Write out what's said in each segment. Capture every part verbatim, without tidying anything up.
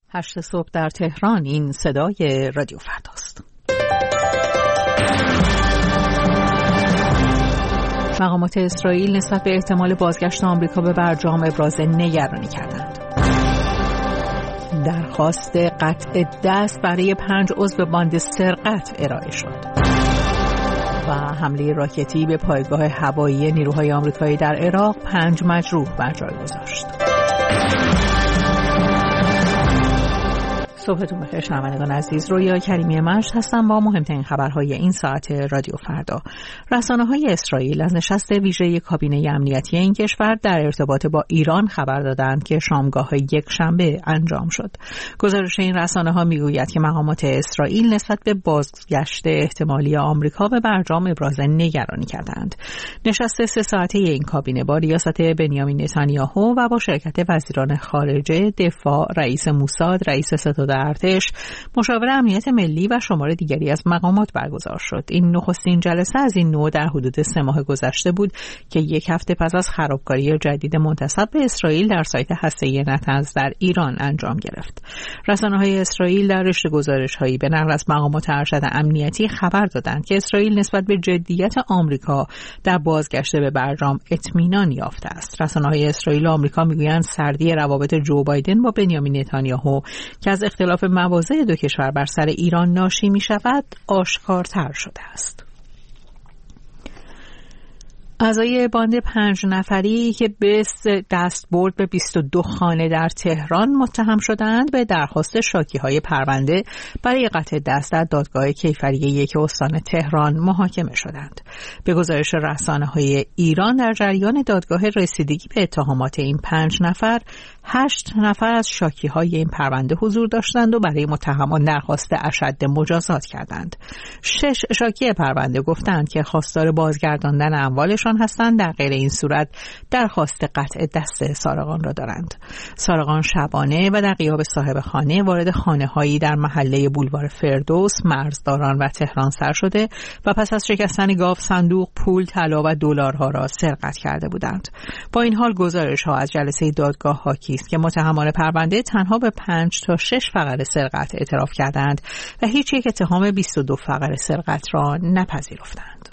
هشت صبح در تهران. این صدای رادیو فرداست. مقامات اسرائیل نسبت به احتمال بازگشت آمریکا به برجام ابراز نگرانی کردند. درخواست قطع دست برای پنج عضو باند سرقت ارائه شد. و حمله راکتی به پایگاه هوایی نیروهای آمریکایی در عراق پنج مجروح بر جای گذاشت. صبحتون بخیر شنوندگان عزیز. رویا کریمی مجد هستم با مهمترین خبرهای این ساعت رادیو فردا. رسانه‌های اسرائیل از نشست ویژه کابینه امنیتی این کشور در ارتباط با ایران خبر دادند که شامگاه یک شنبه انجام شد. گزارش این رسانه‌ها میگوید که مقامات اسرائیل نسبت به بازگشت احتمالی آمریکا به برجام ابراز نگرانی کردند. نشست سه ساعته این کابینه با ریاست بنیامین نتانیاهو و با شرکت وزیران خارجه، دفاع، رئیس موساد، رئیس ستاد ارتش، مشاور امنیت ملی و شمار دیگری از مقامات برگزار شد. این نخستین جلسه از این نوع در حدود سه ماه گذشته بود که یک هفته پس از خرابکاری جدید منتسب به اسرائیل در سایت هسته‌ای نتنز در ایران انجام گرفت. رسانه‌های اسرائیل در رشته گزارش‌هایی به نقل از مقامات ارشد امنیتی خبر دادند که اسرائیل نسبت به جدیت آمریکا در بازگشت به برجام اطمینان یافته است. رسانه‌های اسرائیل و آمریکا میگویند سردی روابط جو بایدن با بنیامین نتانیاهو که از اختلاف مواضع دو کشور بر سر ایران ناشی می شود آشکارتر شده است. اعضای باند پنج نفری که به دست برد به بیست و دو خانه در تهران متهم شدند به درخواست شاکی‌های پرونده برای قطع دست در دادگاه کیفری یک استان تهران محاکمه شدند. به گزارش رسانه‌های ایران در جریان دادگاه رسیدگی به اتهامات این پنج نفر، هشت نفر از شاکی‌های این پرونده حضور داشتند و برای متهمان درخواست اشد مجازات کردند. شش شاکی پرونده گفتند که خواستار بازگرداندن اموالشان هستند، در غیر این صورت درخواست قطع دست سارقان را دارند. سارقان شبانه و در غیاب صاحب خانه وارد خانه‌هایی در محله بولوار فردوس، مرزداران و تهران سر شده و پس از شکستن گاو صندوق، پول، طلا و دلارها را سرقت کرده بودند. با این حال گزارش‌ها از جلسه دادگاه حاکی است که متهمان پرونده تنها به پنج تا شش فقره سرقت اعتراف کردند و هیچ یک اتهام بیست و دو فقره سرقت را نپذیرفتند.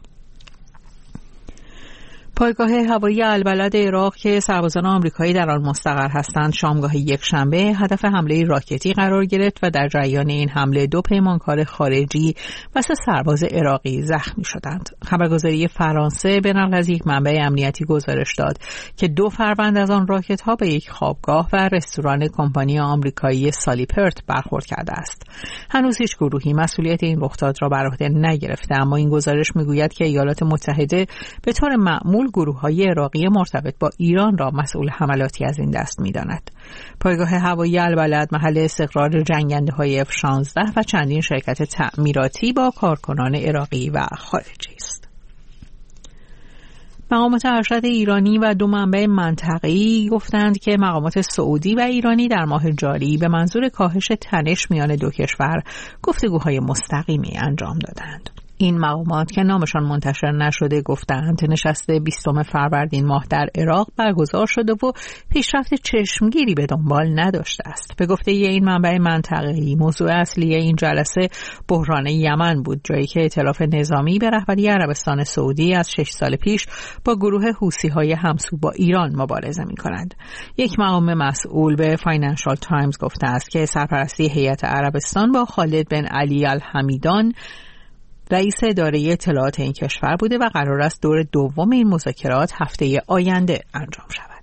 پایگاه هوایی البلد عراق که سربازان آمریکایی در آن مستقر هستند شامگاه یک شنبه هدف حمله راکتی قرار گرفت و در جریان این حمله دو پیمانکار خارجی و سه سرباز عراقی زخمی شدند. خبرگزاری فرانسه به نقل از یک منبع امنیتی گزارش داد که دو فروند از آن راکت‌ها به یک خوابگاه و رستوران کمپانی آمریکایی سالیپرت برخورد کرده است. هنوز هیچ گروهی مسئولیت این رخداد را بر عهده نگرفته، اما این گزارش میگوید که ایالات متحده به طور معمول گروه‌های عراقی مرتبط با ایران را مسئول حملاتی از این دست می‌داند. پایگاه هوایی البلد محل استقرار جنگنده‌های اف شانزده و چندین شرکت تعمیراتی با کارکنان عراقی و خارجی است. مقامات ارشد ایرانی و دو منبع منطقه‌ای گفتند که مقامات سعودی و ایرانی در ماه جاری به منظور کاهش تنش میان دو کشور گفتگوهای مستقیمی انجام دادند. این مقامات که نامشان منتشر نشده گفتند نشست بیستم فروردین ماه در عراق برگزار شده و پیشرفت چشمگیری به دنبال نداشته است. به گفته این منبع منطقه‌ای موضوع اصلی این جلسه بحران یمن بود، جایی که ائتلاف نظامی به رهبری عربستان سعودی از شش سال پیش با گروه حوثی‌های همسو با ایران مبارزه می‌کنند. یک مقام مسئول به فاینانشال تایمز گفته است که سرپرستی هیئت عربستان با خالد بن علی الحمیدان رئیس اداره اطلاعات این کشور بوده و قرار است دور دوم این مذاکرات هفته آینده انجام شود.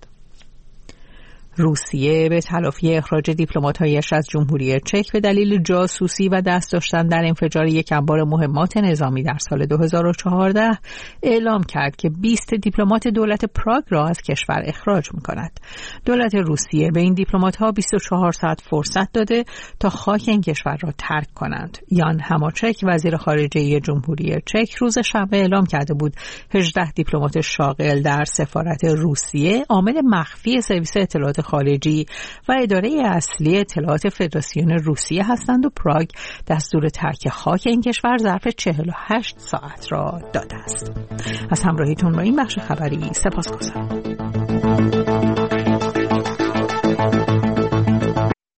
روسیه به تلافی اخراج دیپلمات‌هایش از جمهوری چک به دلیل جاسوسی و دست داشتن در انفجار یک انبار مهمات نظامی در سال دو هزار و چهارده اعلام کرد که بیست دیپلمات دولت پراگ را از کشور اخراج می‌کند. دولت روسیه به این دیپلمات‌ها بیست و چهار ساعت فرصت داده تا خاک این کشور را ترک کنند. یان هماچک وزیر خارجه جمهوری چک روز شنبه اعلام کرده بود هجده دیپلمات شاغل در سفارت روسیه عامل مخفی سرویس اطلاعات خارجی و اداره اصلی اطلاعات فدراسیون روسیه هستند و پراگ دستور ترک خاک این کشور ظرف چهل و هشت ساعت را داده است. از همراهیتون با این بخش خبری سپاسگزارم.